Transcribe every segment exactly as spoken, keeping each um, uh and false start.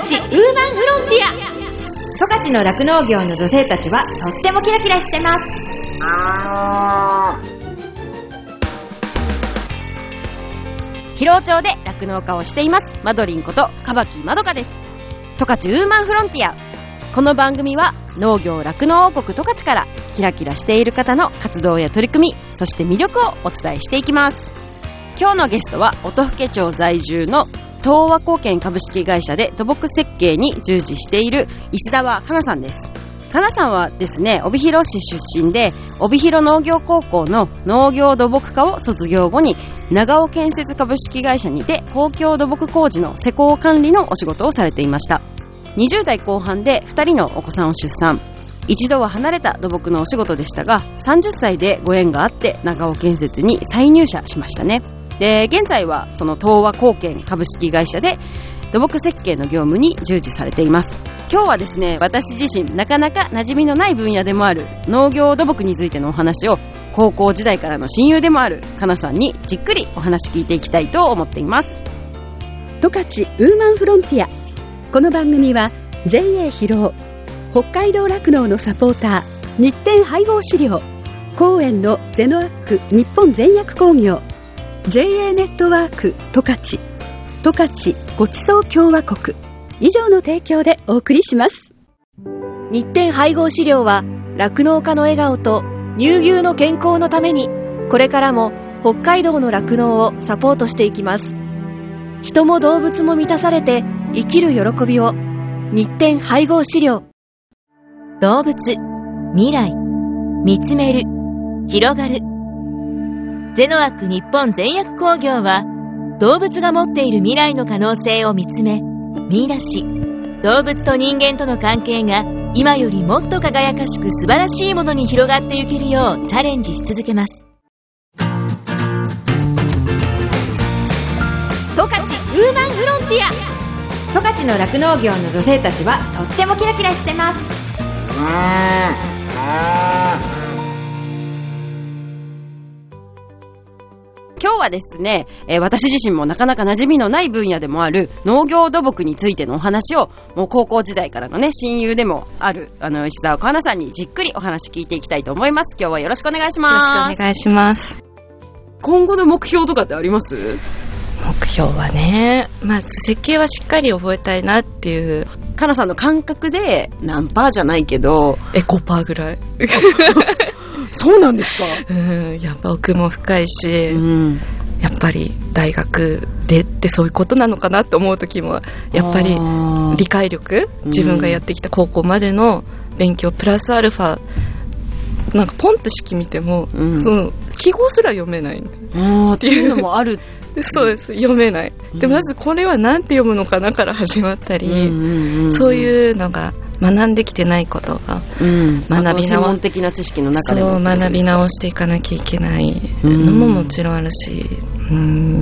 十勝ウーマンフロンティア。十勝の酪農業の女性たちはとってもキラキラしてます。 広尾町で酪農家をしていますマドリンことカバキまどかです。十勝ウーマンフロンティア。この番組は農業酪農王国十勝からキラキラしている方の活動や取り組み、そして魅力をお伝えしていきます。今日のゲストは音更町在住の東和貢献株式会社で土木設計に従事している石澤香奈さんです。香奈さんはですね、帯広市出身で帯広農業高校の農業土木科を卒業後に長尾建設株式会社にて公共土木工事の施工管理のお仕事をされていました。にじゅう代後半でふたりのお子さんを出産。一度は離れた土木のお仕事でしたが、さんじゅっさいでご縁があって長尾建設に再入社しましたね。で、現在はその東和貢献株式会社で土木設計の業務に従事されています。今日はですね、私自身なかなか馴染みのない分野でもある農業土木についてのお話を高校時代からの親友でもあるかなさんにじっくりお話聞いていきたいと思っています。 十勝ウーマンフロンティア。この番組は ジェイエー 広尾、北海道酪農のサポーター日展配合飼料、公園のゼノアック日本全薬工業、 ジェイエー ネットワーク十勝、十勝ごちそう共和国以上の提供でお送りします。 日展配合飼料は酪農家の笑顔と乳牛の健康のために、これからも北海道の酪農をサポートしていきます。人も動物も満たされて生きる喜びを。日展配合飼料。 動物、未来、見つめる、広がる。ゼノアック日本全薬工業は動物が持っている未来の可能性を見つめ見出し、動物と人間との関係が今よりもっと輝かしく素晴らしいものに広がっていけるようチャレンジし続けます。 十勝ウーマンフロンティア。十勝の酪農業の女性たちはとってもキラキラしてます。 今日はですね、えー、私自身もなかなか馴染みのない分野でもある農業土木についてのお話を、もう高校時代からのね親友でもあるあの石澤香奈さんにじっくりお話聞いていきたいと思います。今日はよろしくお願いします。 よろしくお願いします。 今後の目標とかってあります？ 目標はね、まず設計はしっかり覚えたいなっていう。 香奈さんの感覚で何パーじゃないけどえ ごパーセント ぐらいそうなんですか？ うん、やっぱ奥も深いし、うん、やっぱり大学でってそういうことなのかなって思う時もやっぱり理解力、自分がやってきた高校までの勉強プラスアルファ、なんかポンと式見ても、うん、その記号すら読めないっていうのもあるそうです、読めない、うん、でまずこれは何て読むのかなから始まったり、うんうんうん、そういうのが学んできてないことが、うん、学び直専門的な知識の中でもそう学び直していかなきゃいけないのももちろんあるし、うん、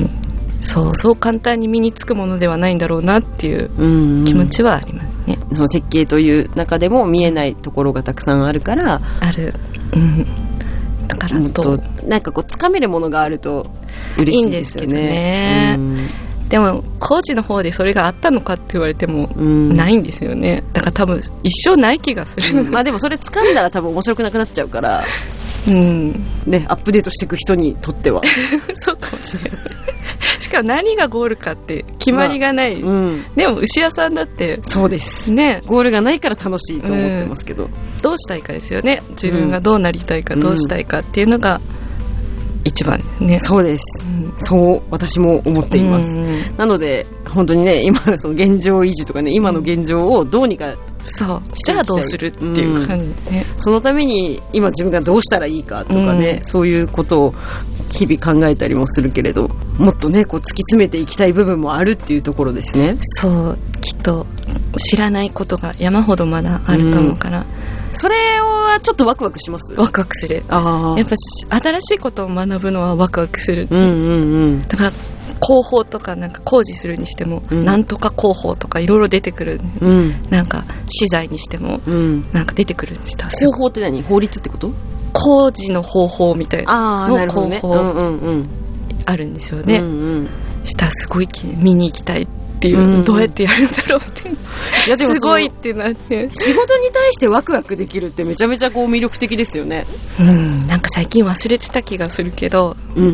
そうそう簡単に身につくものではないんだろうなっていう気持ちはありますね、 うんうん、その設計という中でも見えないところがたくさんあるからある、うん、だからもっとなんかこう掴めるものがあると嬉しいですよね。いいんですよね、 うん、でも工事の方でそれがあったのかって言われてもないんですよね。だから多分一生ない気がする、 うん、まあでもそれ掴んだら多分面白くなくなっちゃうからうんね、アップデートしていく人にとってはそうかもしれないしかも何がゴールかって決まりがない、まあうん、でも牛屋さんだってそうです、ね、ゴールがないから楽しいと思ってますけど、うん、 どうしたいかですよね。自分がどうなりたいか、うん、どうしたいかっていうのが一番ですね。 そうです、うん、そう私も思っています、うん、なので本当にね今のその現状維持とかね今の現状をどうにかそうしたらどうするっていう感じでね、 うん、そのために今自分がどうしたらいいかとかね、うん、そういうことを日々考えたりもするけれど、もっとねこう突き詰めていきたい部分もあるっていうところですね。 そうきっと知らないことが山ほどまだあると思うから、うん、 それはちょっとワクワクします。 ワクワクする。あやっぱ新しいことを学ぶのはワクワクするって、うんうんうん、だから広報とかなんか工事するにしても、うん、なんとか広報とかいろいろ出てくる、うん、なんか資材にしても、うん、なんか出てくるんです。 広報って何？法律ってこと？ 工事の方法みたいなの広報あるんですよね、 うんうんうん、したらすごい見に行きたいっっていう、うん、どうやってやるんだろうっていやでもすごいってなって、 仕事に対してワクワクできるってめちゃめちゃこう魅力的ですよね。 うん、なんか最近忘れてた気がするけど、うんうん、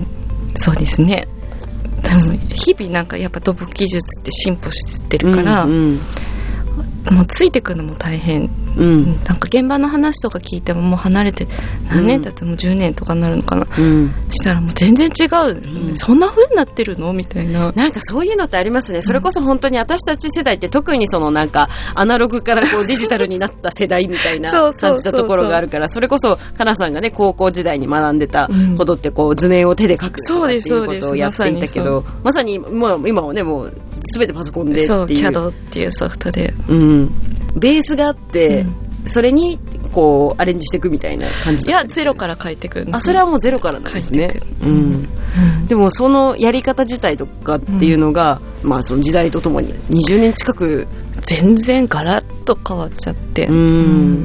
そうですね。でも日々なんかやっぱ土木技術って進歩してるから、うんうん、もうついてくのも大変、うん、なんか現場の話とか聞いてももう離れて何年だってもうじゅうねんとかになるのかな、うん、したらもう全然違う、うん、そんな風になってるのみたいな、 なんかそういうのってありますね。それこそ本当に私たち世代って特にそのなんかアナログからこうデジタルになった世代みたいな感じたところがあるから、それこそかなさんがね高校時代に学んでたことってこう図面を手で描くとかっていうことをやっていたけど、まさにもう今はねもう全てパソコンでっていう、 そう キャド っていうソフトで、 うん、ベースがあって、うん、それにこうアレンジしていくみたいな感じ。 いやゼロから書いていくんです。 あ、それはもうゼロからなんですね。うんうん、でもそのやり方自体とかっていうのが、うん、まあその時代とともににじゅうねん近く全然ガラッと変わっちゃって、うん、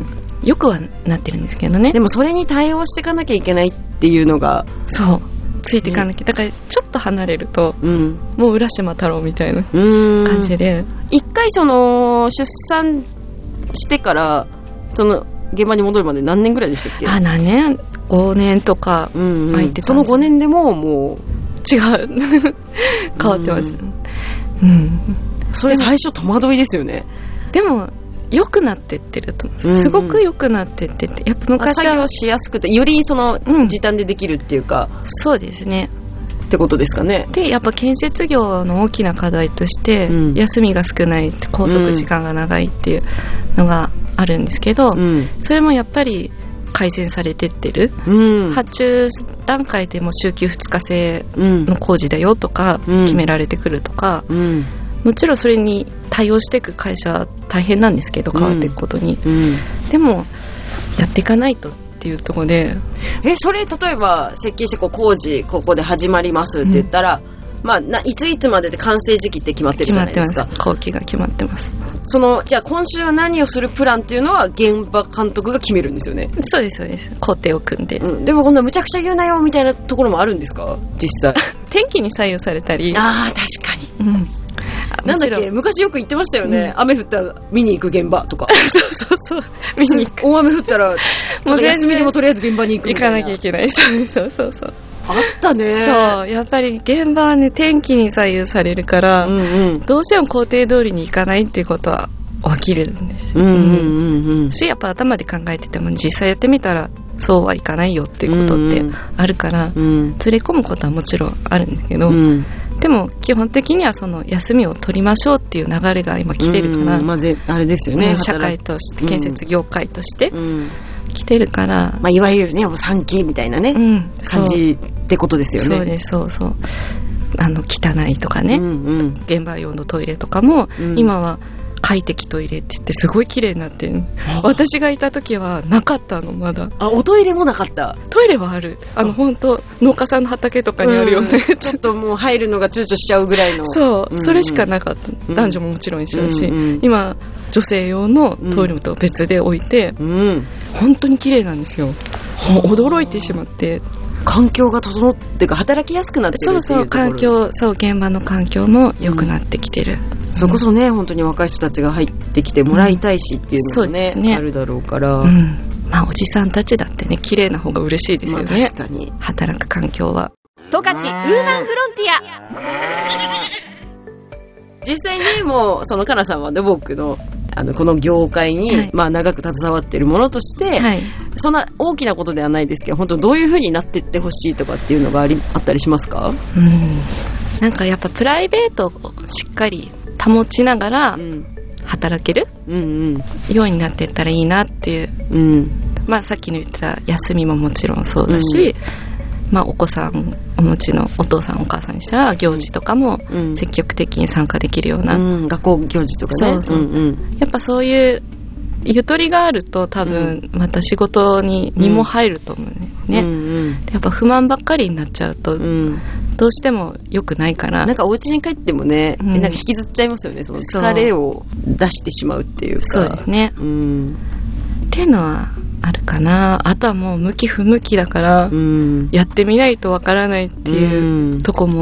よくはなってるんですけどね。 でもそれに対応していかなきゃいけないっていうのが、 そうついていかなきゃ、だからちょっと離れると、うん、もう浦島太郎みたいな感じで、 一回その出産してからその現場に戻るまで何年ぐらいでしたっけ？ あ、何年ごねんとか空いてた、うんうん、 そのごねんでももう違う変わってます、うんうん、 それ最初戸惑いですよね。 でも良くなってってると思う、うんうん、すごく良くなってってて、やっぱ昔は作業しやすくてよりその時短でできるっていうか、 うん、そうですねってことですかね。 でやっぱ建設業の大きな課題として、うん、休みが少ない、拘束時間が長いっていうのがあるんですけど、うん、それもやっぱり改善されてってる、うん、発注段階でも週休ふつか制の工事だよとか決められてくるとか、うん、もちろんそれに対応していく会社は大変なんですけど変わっていくことに、うんうん、でもやっていかないとっていうところで、 えそれ例えば設計してこう工事ここで始まりますって言ったら、うん、まあ、ないついつまでで完成時期って決まってるじゃないですか。 決まってます。工期が決まってます。 そのじゃあ今週は何をするプランっていうのは現場監督が決めるんですよね。 そうですそうです。工程を組んで、 うん、でもこんなむちゃくちゃ言うなよみたいなところもあるんですか実際？ 天気に左右されたり。 ああ確かに、うん、なんだっけ昔よく言ってましたよね、うん、雨降ったら見に行く現場とかそうそうそう見に行く大雨降ったらもう休みでもとりあえず現場に行くみたいな、 行かなきゃいけないそうそうそうそうあったね。 そうやっぱり現場はね天気に左右されるから、うんうん、どうしても工程通りに行かないっていうことは起きるんです、うんうんうんうん、しやっぱ頭で考えてても実際やってみたらそうはいかないよっていうことってあるから、うんうん、ずれ込むことはもちろんあるんだけど、うん、でも基本的にはその休みを取りましょうっていう流れが今来てるから、 うんまあ、ぜあれですよね、 うん、社会として建設業界として、うん来てるから、 まあ、いわゆるね産経みたいなね、うん、感じってことですよね。 そうですそうそうあの汚いとかね、うんうん、現場用のトイレとかも、うん、今は快適トイレって言ってすごい綺麗になってる。私がいた時はなかったのまだ。 あおトイレもなかった？ トイレはある。あの本当農家さんの畑とかにあるよね、うん、 ちょっともう入るのが躊躇しちゃうぐらいのそう、うんうん、それしかなかった。男女ももちろん一緒だし、うんうん、今女性用のトイレと別で置いて、うん、本当に綺麗なんですよ。もう驚いてしまって環境が整ってか働きやすくなってるっていうところ。 そうそう環境そう現場の環境も良くなってきてる、 うん、それこそね本当に若い人たちが入ってきてもらいたいしっていうのも ね,、うん、ねあるだろうから、うんまあ、おじさんたちだってね綺麗な方が嬉しいですよね、まあ、 確かに働く環境は。 十勝ウーマンフロンティア実際にもうそのかなさんは土木のあのこの業界に、はいまあ、長く携わっているものとして、はい、そんな大きなことではないですけど本当どういう風になっていってほしいとかっていうのがありあったりしますか？ うんなんかやっぱプライベートをしっかり保ちながら働ける、うんうんうん、ようになっていったらいいなっていう、うんまあ、さっきの言った休みももちろんそうだし、うんまあ、お子さんお持ちのお父さんお母さんにしたら行事とかも積極的に参加できるような、うんうん、学校行事とかねそうそう、うんうん、やっぱそういうゆとりがあると多分また仕事に身も入ると思うね、うんうん、やっぱ不満ばっかりになっちゃうと、うん、どうしても良くないからなんかお家に帰ってもね、うん、なんか引きずっちゃいますよねその疲れを出してしまうっていうかそうですね、うん、っていうのはあるかな。あとはもう向き不向きだから、うん、やってみないとわからないっていうとこも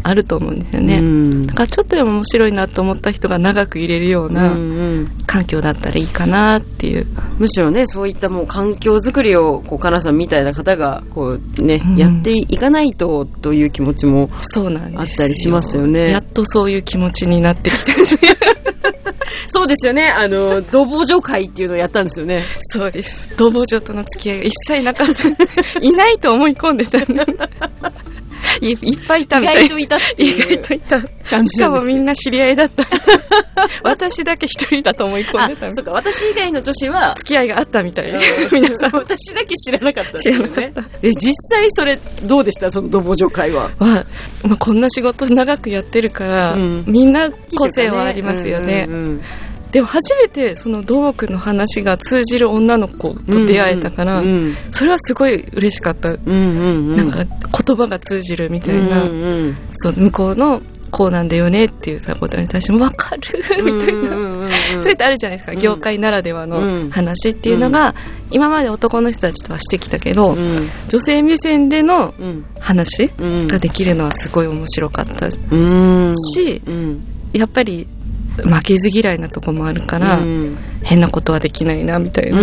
あると思うんですよね、うん、だからちょっとでも面白いなと思った人が長く入れるような環境だったらいいかなっていう、うんうん、 むしろねそういったもう環境づくりをこうかなさんみたいな方がこう、ねうん、やっていかないとという気持ちもあったりしますよね。 やっとそういう気持ちになってきたんですよそうですよね、あの同房女会っていうのをやったんですよね。 そうです、同房女との付き合いが一切なかったいないと思い込んでたんでい, いっぱいいたみたいな。 意外といたっていう意外といた感じ。しかもみんな知り合いだった私だけ一人だと思い込んでた。 そうか、私以外の女子は付き合いがあったみたいな皆さん私だけ知らなかった、ね、 知らなかった。 え実際それどうでした、その同房女会は。 まあまあ、こんな仕事長くやってるから、うん、みんな個性はありますよね。うんうんうん、でも初めてその同区の話が通じる女の子と出会えたから、うんうん、それはすごい嬉しかった、うんうんうん、なんか言葉が通じるみたいな、うんうん、そう向こうのこうなんだよねっていうことに対しても分かるみたいな、うんうんうん、それってあるじゃないですか、うん、業界ならではの話っていうのが、うん、今まで男の人たちとはしてきたけど、うん、女性目線での話ができるのはすごい面白かったし、うんうん、やっぱり負けず嫌いなとこもあるから、うん、変なことはできないなみたいな、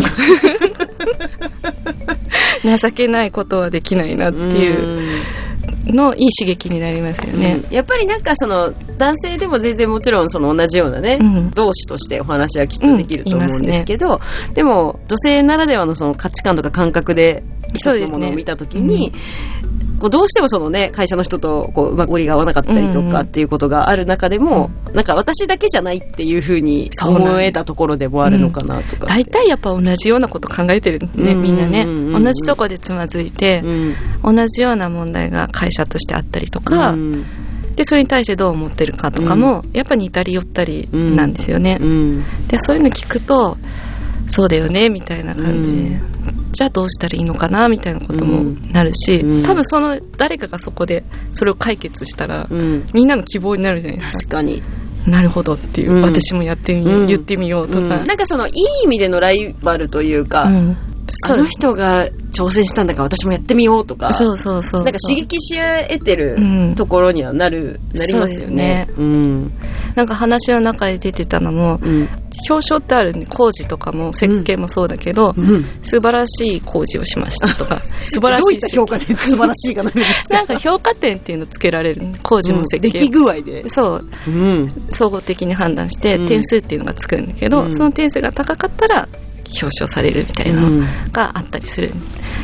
うん、情けないことはできないなっていうのいい刺激になりますよね、 うん、やっぱりなんかその男性でも全然もちろんその同じようなね、うん、同志としてお話はきっとできると思うんですけど、うんね、でも女性ならではのその価値観とか感覚で一つのものを見たときに、こうどうしてもそのね会社の人とこううまく折りが合わなかったりとかっていうことがある中でも、うんうん、なんか私だけじゃないっていう風に思えたところでもあるのかなとか、 大体、うん、やっぱ同じようなこと考えてるね、みんなね、うんうんうん、同じとこでつまずいて、うん、同じような問題が会社としてあったりとか、うん、でそれに対してどう思ってるかとかも、うん、やっぱ似たり寄ったりなんですよね、うんうん、でそういうの聞くとそうだよねみたいな感じで、うん、じゃあどうしたらいいのかなみたいなこともなるし、うん、多分その誰かがそこでそれを解決したら、うん、みんなの希望になるじゃないですか。 確かになるほどっていう、うん、私もやってみよう、うん、言ってみようとか、うん、 なんかそのいい意味でのライバルというか、うん、あの人が挑戦したんだから私もやってみようとか、 そうそうそうそう、 なんか刺激し合えてるところにはなる、うん、なりますよね。 そうですね、うん、なんか話の中で出てたのも、うん、表彰ってあるんで工事とかも設計もそうだけど、うん、素晴らしい工事をしましたとか素晴らしいどういった評価で素晴らしいがなるんですか。 なんか評価点っていうのつけられる工事も設計、 うん、出来具合でそう、うん、総合的に判断して点数っていうのがつくんだけど、うん、その点数が高かったら表彰されるみたいなのがあったりする、うん、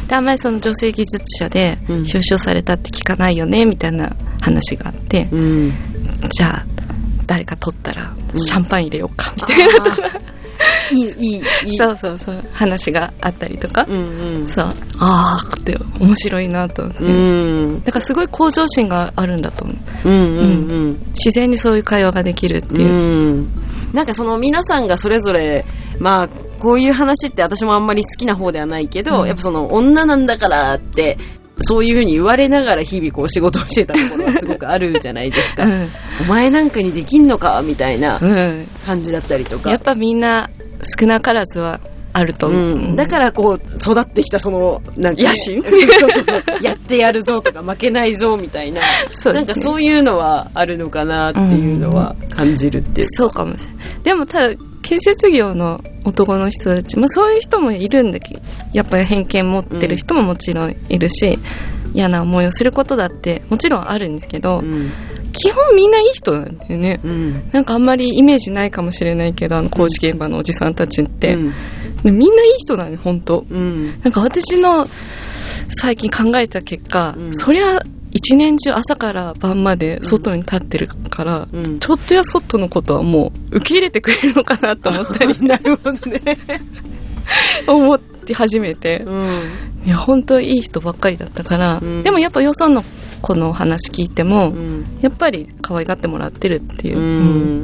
であんまりその女性技術者で表彰されたって聞かないよねみたいな話があって、うん、じゃあ誰か取ったらシャンパン入れようかみたいなとか、 うん、いいいいいいそうそうそう話があったりとか、うんうん、そうあーって面白いなと思って、うん、だからすごい向上心があるんだと思う、うんうんうんうん、自然にそういう会話ができるっていう、うん、 なんかその皆さんがそれぞれまあこういう話って私もあんまり好きな方ではないけど、うん、やっぱその女なんだからってそういう風に言われながら日々こう仕事をしてたところはすごくあるじゃないですか、うん、お前なんかにできんのかみたいな感じだったりとか、 やっぱみんな少なからずはあると思う、うん、 だからこう育ってきたそのなんか、ね、 野心そうそうそうやってやるぞとか負けないぞみたいなそう、ね、なんかそういうのはあるのかなっていうのは感じるっていう、 うん、そうかもしれない。でもただ建設業の男の人たち、まあ、そういう人もいるんだけどやっぱり偏見持ってる人ももちろんいるし、うん、嫌な思いをすることだってもちろんあるんですけど、うん、基本みんないい人なんだよね、うん、なんかあんまりイメージないかもしれないけどあの工事現場のおじさんたちって、うん、みんないい人なのよ本当、うん、なんか私の最近考えた結果、うん、そりゃ一年中朝から晩まで外に立ってるから、うん、ちょっとや外のことはもう受け入れてくれるのかなと思ったりなるほどね思って初めて、うん、いや本当いい人ばっかりだったから、うん、でもやっぱよその子の話聞いても、うん、やっぱり可愛がってもらってるっていう、うんうん、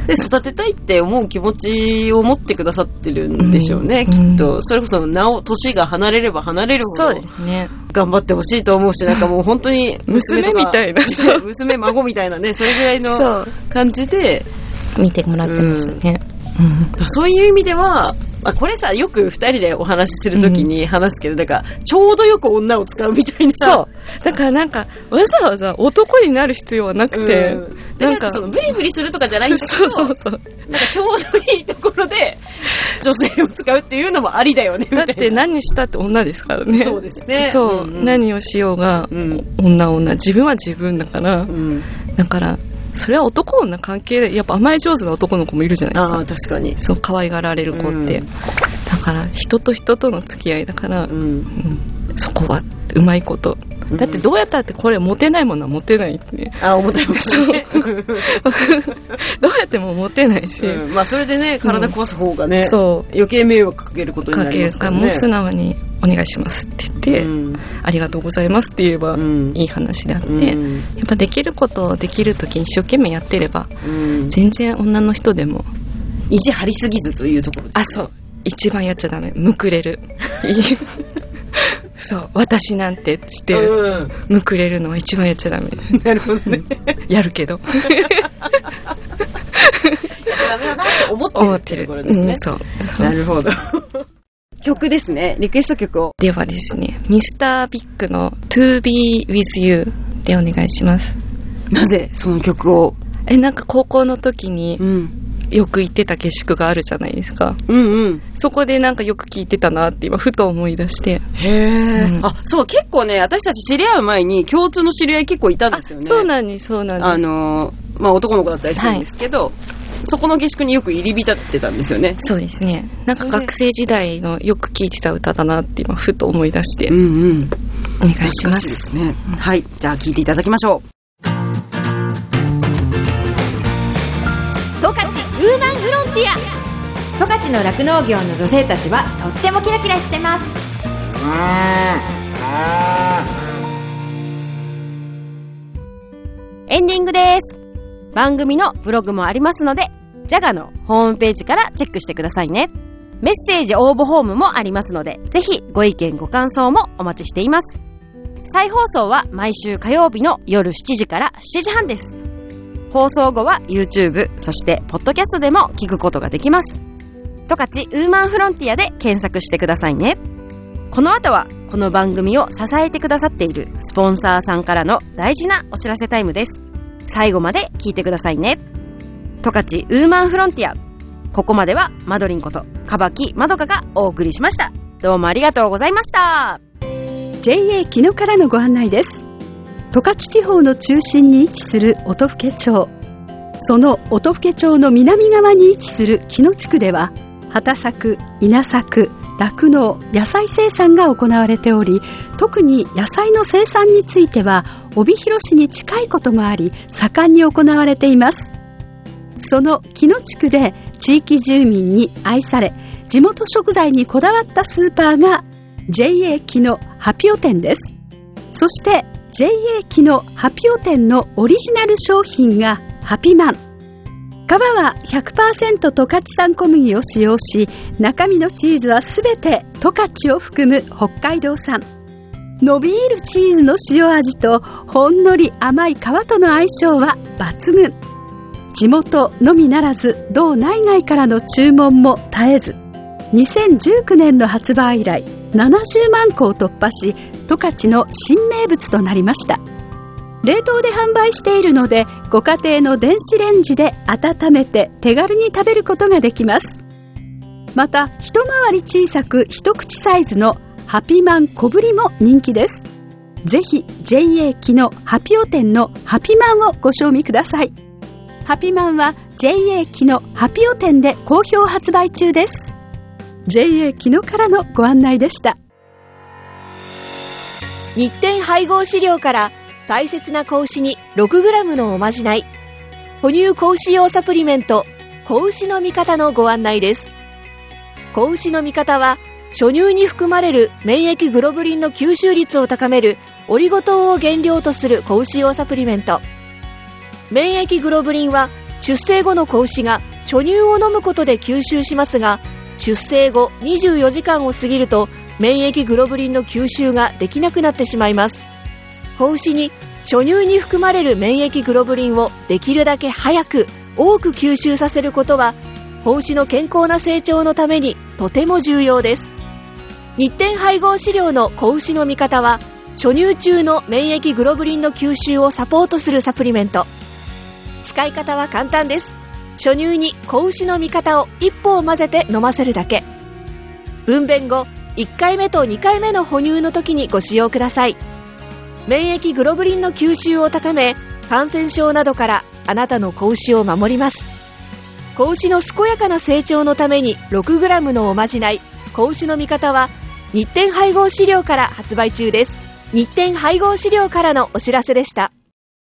で育てたいって思う気持ちを持ってくださってるんでしょうね、うん、きっとそれこそなお年が離れれば離れるほどそうですね頑張ってほしいと思うし、なんかもう本当に娘とか娘みたいな娘孫みたいなねそれぐらいの感じで見てもらってましたね、うんうん、そういう意味ではまあ、これさよく二人でお話しするときに話すけど、うん、だからちょうどよく女を使うみたいな。 そうだからなんかわざわざ男になる必要はなくて、うん、 なんかそのブリブリするとかじゃないんだけどそうそうそう、 なんかちょうどいいところで女性を使うっていうのもありだよねみたいな。 だって何したって女ですからね。 そうですね。 そう、うんうん、何をしようが、うん、女女自分は自分だから、うん、だからそれは男女関係でやっぱ甘え上手な男の子もいるじゃないですか。 あ確かにそう可愛がられる子って、うん、だから人と人との付き合いだから、うんうん、そこはうまいことだってどうやったってこれモテないものはモテないって、ね、 あ思ってますねどうやってもモテないし、 うん、まあそれでね体壊す方がね、うん、そう余計迷惑かけることになりますからね。 かけるからもう素直にお願いしますって言って、うん、ありがとうございますって言えばいい話であって、うん、やっぱできることをできるときに一生懸命やってれば、うん、全然女の人でも意地張りすぎずというところで、ね、 あそう一番やっちゃダメむくれるそう私なんてっつって、うん、むくれるのは一番やっちゃダメ。 なるほどねやるけどやっちゃダメだなって思ってるところですね、うん、 そうなるほど曲ですね。リクエスト曲をではですねミスタービッグの To Be With You でお願いします。 なぜその曲を？ えなんか高校の時に、うんよく行ってた下宿があるじゃないですか、うんうん、そこでなんかよく聞いてたなって今ふと思い出して。 へー、うん、あそう結構ね私たち知り合う前に共通の知り合い結構いたんですよね。 そうなんですそうなんです。 あのー、まあ男の子だったりするんですけど、はい、そこの下宿によく入り浸ってたんですよね。 そうですねなんか学生時代のよく聞いてた歌だなって今ふと思い出して、うんうん、お願いします。 ですね、うん、はいじゃあ聞いていただきましょう。 十勝ウーマンフロンティア。十勝の酪農業の女性たちはとってもキラキラしてます。 エンディングです。番組のブログもありますのでジャガのホームページからチェックしてくださいね。メッセージ応募フォームもありますのでぜひご意見ご感想もお待ちしています。再放送は毎週火曜日の夜しちじからしちじはんです。放送後は YouTube そしてポッドキャストでも聞くことができます。十勝ウーマンフロンティアで検索してくださいね。この後はこの番組を支えてくださっているスポンサーさんからの大事なお知らせタイムです。最後まで聞いてくださいね。十勝ウーマンフロンティア、ここまではマドリンことかばきまどかがお送りしました。どうもありがとうございました。 ジェイエー 木野からのご案内です。十勝地方の中心に位置する音更町、その音更町の南側に位置する木野地区では畑作、稲作、酪農、野菜生産が行われており、特に野菜の生産については帯広市に近いこともあり盛んに行われています。その木野地区で地域住民に愛され地元食材にこだわったスーパーが ジェイエー 木野ハピオ店です。そして ジェイエー 木野ハピオ店のオリジナル商品がハピマン。皮は ひゃくパーセント 十勝産小麦を使用し、中身のチーズはすべて十勝を含む北海道産。伸びるチーズの塩味とほんのり甘い皮との相性は抜群。地元のみならず道内外からの注文も絶えず、にせんじゅうきゅうねんの発売以来ななじゅうまんこを突破し、十勝の新名物となりました。冷凍で販売しているのでご家庭の電子レンジで温めて手軽に食べることができます。また一回り小さく一口サイズのハピマン小ぶりも人気です。ぜひ ジェイエー 木野ハピオ店のハピマンをご賞味ください。ハピマンは ジェイエー 木野ハピオ店で好評発売中です。 ジェイエー 木野からのご案内でした。 日展配合飼料から大切な子牛に ろくグラム のおまじない、哺乳子牛用サプリメント子牛の味方のご案内です。子牛の味方は初乳に含まれる免疫グロブリンの吸収率を高めるオリゴ糖を原料とする子牛用サプリメント。免疫グロブリンは出生後の子牛が初乳を飲むことで吸収しますが、出生後にじゅうよじかんを過ぎると免疫グロブリンの吸収ができなくなってしまいます。子牛に初乳に含まれる免疫グロブリンをできるだけ早く多く吸収させることは子牛の健康な成長のためにとても重要です。日展配合飼料の子牛の味方は、初乳中の免疫グロブリンの吸収をサポートするサプリメント。使い方は簡単です。初乳に子牛の味方を一歩を混ぜて飲ませるだけ。分娩後いっかいめとにかいめの哺乳の時にご使用ください。免疫グロブリンの吸収を高め、感染症などからあなたの子牛を守ります。子牛の健やかな成長のために ろくグラム のおまじない子牛の味方は、日展配合飼料から発売中です。日展配合飼料からのお知らせでした。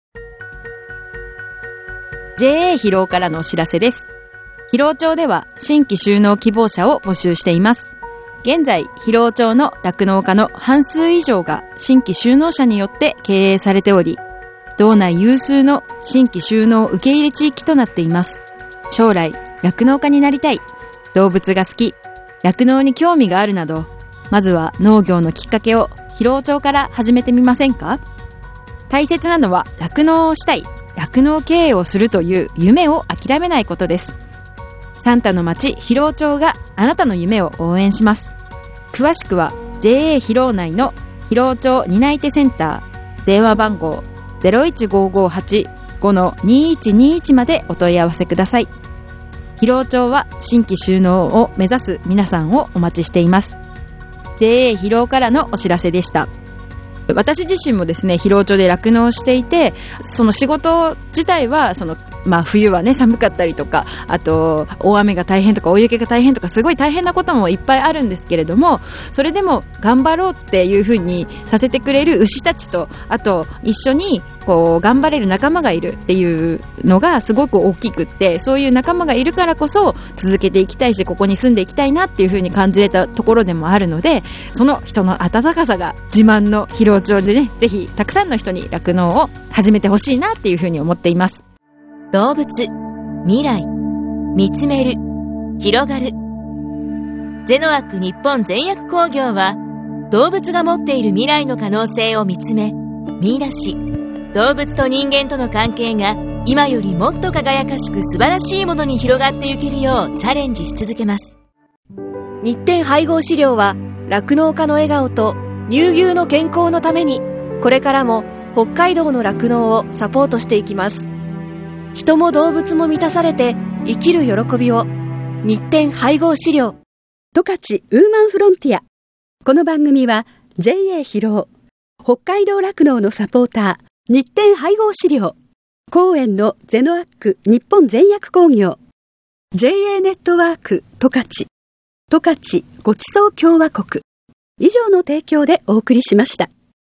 ジェーエー 疲労からのお知らせです。疲労町では新規就農希望者を募集しています。現在、疲労町の酪農家の半数以上が新規就農者によって経営されており、道内有数の新規就農受け入れ地域となっています。将来、酪農家になりたい、動物が好き、酪農に興味があるなど、まずは農業のきっかけを疲労町から始めてみませんか？大切なのは酪農をしたい、酪農経営をするという夢を諦めないことです。サンタの町疲労町があなたの夢を応援します。詳しくは ジェーエー 疲労内の疲労町担い手センター、電話番号 ゼロいちごごはち ごのにいちにいち までお問い合わせください。疲労町は新規就農を目指す皆さんをお待ちしています。 ジェーエー 疲労からのお知らせでした。私自身もですね、疲労町で酪農していて、その仕事自体はその、まあ、冬はね寒かったりとか、あと大雨が大変とか大雪が大変とか、すごい大変なこともいっぱいあるんですけれども、それでも頑張ろうっていう風にさせてくれる牛たちと、あと一緒にこう頑張れる仲間がいるっていうのがすごく大きくって、そういう仲間がいるからこそ続けていきたいし、ここに住んでいきたいなっていう風に感じれたところでもあるので、その人の温かさが自慢の疲労町でね、ぜひたくさんの人に酪農を始めてほしいなっていう風に思っています。 動物、未来、見つめる、広がる。ゼノアック日本全薬工業は、動物が持っている未来の可能性を見つめ、見出し、動物と人間との関係が今よりもっと輝かしく素晴らしいものに広がっていけるようチャレンジし続けます。 日展配合飼料は、酪農家の笑顔と乳牛の健康のために、これからも北海道の酪農をサポートしていきます。人も動物も満たされて生きる喜びを。日展配合飼料。 十勝ウーマンフロンティア。この番組は ジェーエー 疲労、北海道酪農のサポーター、日展配合飼料、公園のゼノアック日本全薬工業、ジェーエー ネットワーク十勝、十勝ごちそう共和国以上の提供でお送りしました。